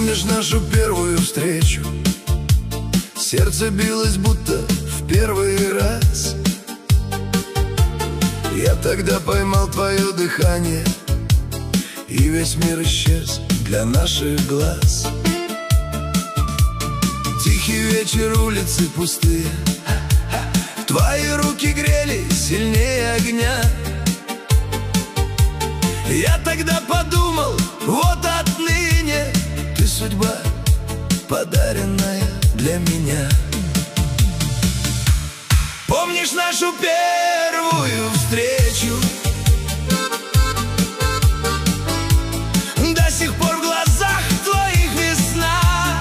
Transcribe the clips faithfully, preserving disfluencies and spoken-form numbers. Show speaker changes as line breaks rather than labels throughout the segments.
Помнишь нашу первую встречу? Сердце билось будто в первый раз. Я тогда поймал твое дыхание, и весь мир исчез для наших глаз. Тихий вечер, улицы пустые, твои руки грели сильнее огня. Я тогда подумал, вот отныне ты судьба, подаренная для меня. Помнишь нашу первую встречу? До сих пор в глазах твоих весна.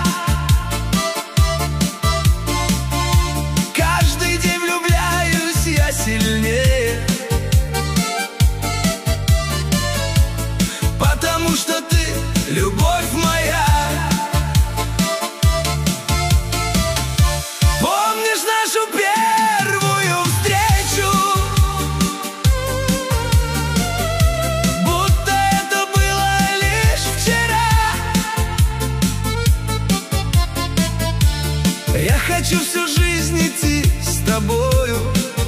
Каждый день влюбляюсь я сильнее, потому что ты любовь моя. Помнишь нашу первую встречу? Будто это было лишь вчера. Я хочу всю жизнь идти с тобою,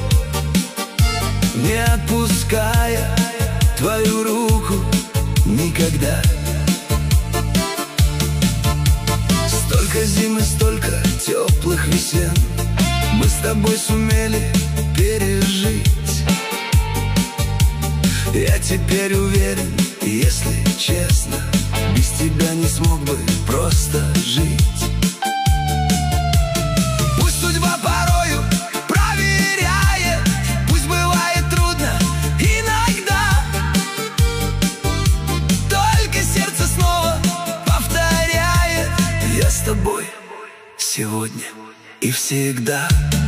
не отпуская твою руку никогда. Столько зим и столько теплых весен мы с тобой сумели пережить. Я теперь уверен, если честно, без тебя не смог бы просто жить. Пусть судьба порою проверяет, пусть бывает трудно иногда, только сердце снова повторяет: я с тобой сегодня и всегда.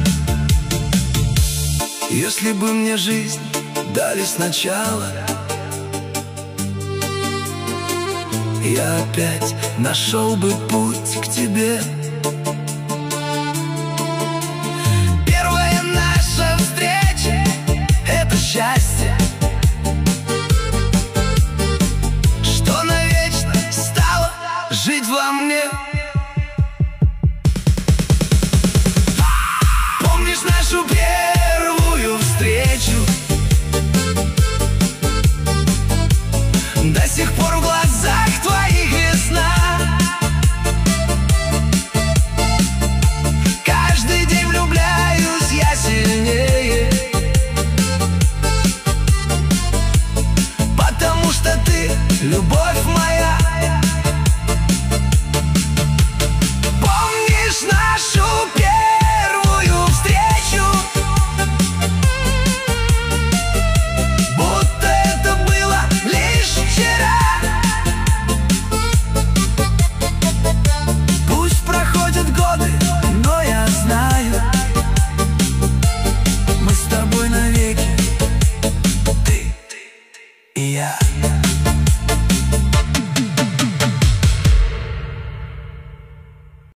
Если бы мне жизнь дали сначала, я опять нашел бы путь к тебе. Первая наша встреча — это счастье, что навечно стало жить во мне. Помнишь нашу первую встречу? До сих пор в глазах твоих весна. Каждый день влюбляюсь я сильнее, потому что ты любовь